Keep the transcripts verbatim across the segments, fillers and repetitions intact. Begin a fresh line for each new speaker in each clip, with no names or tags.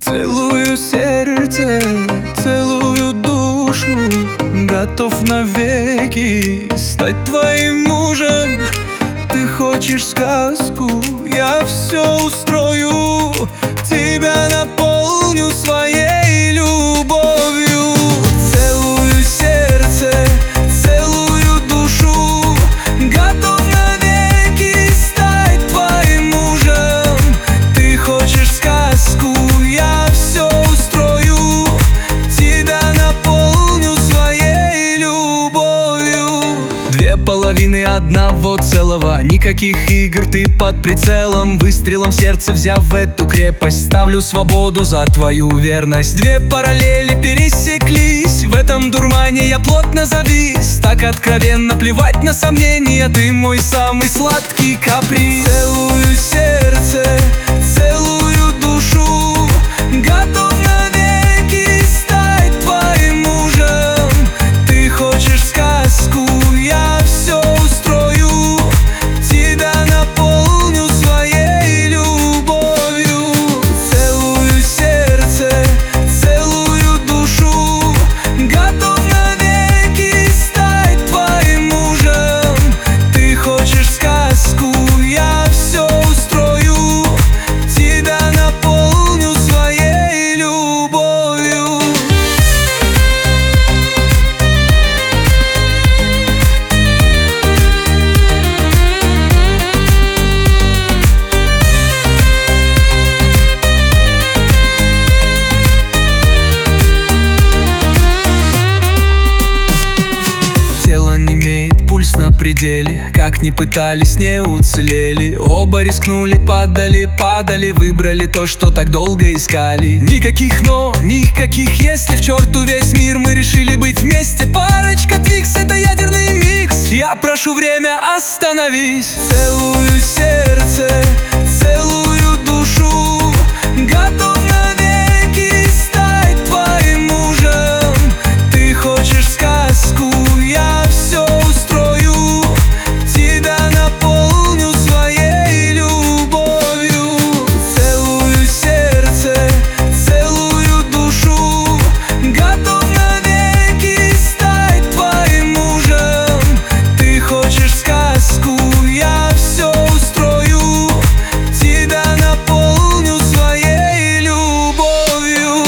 Целую сердце, целую душу, готов навеки стать твоим мужем. Ты хочешь сказку, я все устрою, тебя наполню своей любовью. Целую сердце, целую душу, готов навеки стать твоим мужем. Ты хочешь сказку, я все устрою, тебя наполню своей любовью. Две половины одного целого, никаких игр, ты под прицелом. Выстрелом в сердце взяв эту крепость, ставлю свободу за твою верность. Две параллели пересеклись, в этом дурмане я плотно завис. Так откровенно плевать на сомнения, ты мой самый сладкий каприз. Целую сердце, целую душу, готов навеки стать твоим мужем. Ты хочешь сказку, я все устрою, тебя наполню своей любовью. Целую сердце, целую душу, готов навеки стать твоим мужем. Ты хочешь сказку, я все устрою, тебя наполню своей любовью. Тело немеет, пульс на пределе, как ни пытались, не уцелели. Оба рискнули, падали, падали, выбрали то, что так долго искали. Никаких но, никаких если, в черту весь мир, мы решили быть вместе. Парочка твикс, это ядерный микс, я прошу время, остановись. Целую сердце, целую душу, готов навеки стать твоим мужем. Ты хочешь сказку, я все устрою, тебя наполню своей любовью. Целую сердце, целую душу, готов навеки стать твоим мужем. Ты хочешь сказку, я все устрою, тебя наполню своей любовью.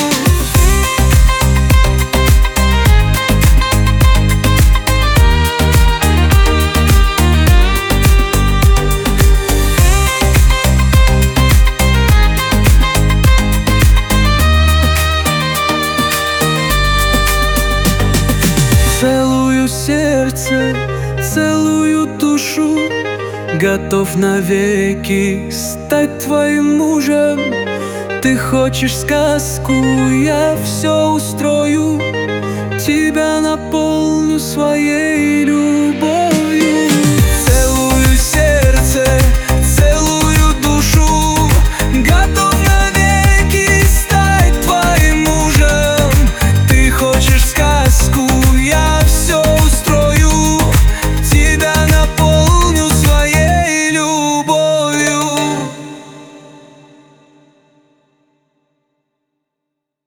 Целую сердце, целую душу, готов навеки стать твоим мужем. Ты хочешь сказку, я все устрою, тебя наполню своей любовью.